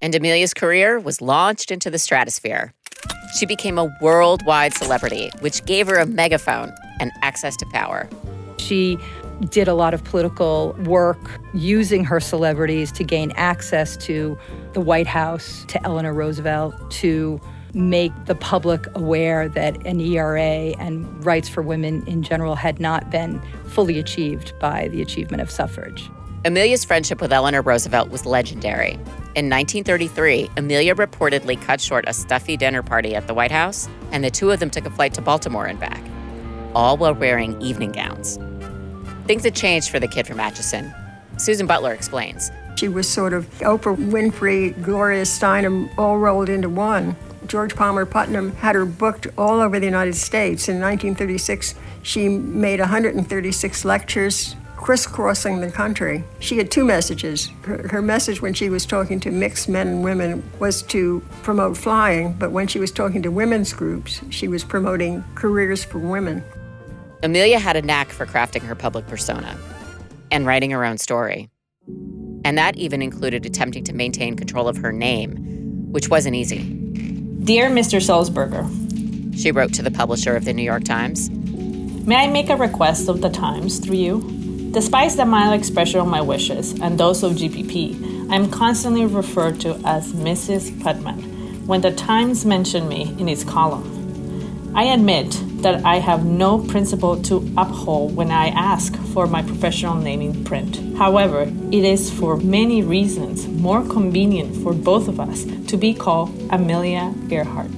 and Amelia's career was launched into the stratosphere. She became a worldwide celebrity, which gave her a megaphone and access to power. She did a lot of political work using her celebrities to gain access to the White House, to Eleanor Roosevelt, to make the public aware that an ERA and rights for women in general had not been fully achieved by the achievement of suffrage. Amelia's friendship with Eleanor Roosevelt was legendary. In 1933, Amelia reportedly cut short a stuffy dinner party at the White House, and the two of them took a flight to Baltimore and back, all while wearing evening gowns. Things had changed for the kid from Atchison. Susan Butler explains. She was sort of Oprah Winfrey, Gloria Steinem, all rolled into one. George Palmer Putnam had her booked all over the United States. In 1936, she made 136 lectures crisscrossing the country. She had two messages. Her message when she was talking to mixed men and women was to promote flying, but when she was talking to women's groups, she was promoting careers for women. Amelia had a knack for crafting her public persona and writing her own story. And that even included attempting to maintain control of her name, which wasn't easy. Dear Mr. Sulzberger, she wrote to the publisher of the New York Times. May I make a request of the Times through you? Despite the mild expression of my wishes and those of GPP, I am constantly referred to as Mrs. Putnam when the Times mentioned me in its column. I admit that I have no principle to uphold when I ask for my professional name in print. However, it is for many reasons more convenient for both of us to be called Amelia Earhart.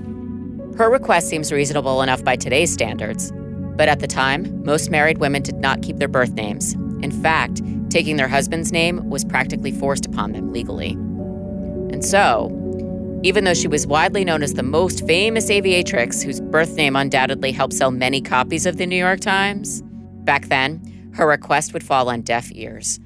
Her request seems reasonable enough by today's standards, but at the time, most married women did not keep their birth names. In fact, taking their husband's name was practically forced upon them legally. And so, even though she was widely known as the most famous aviatrix whose birth name undoubtedly helped sell many copies of the New York Times, back then, her request would fall on deaf ears.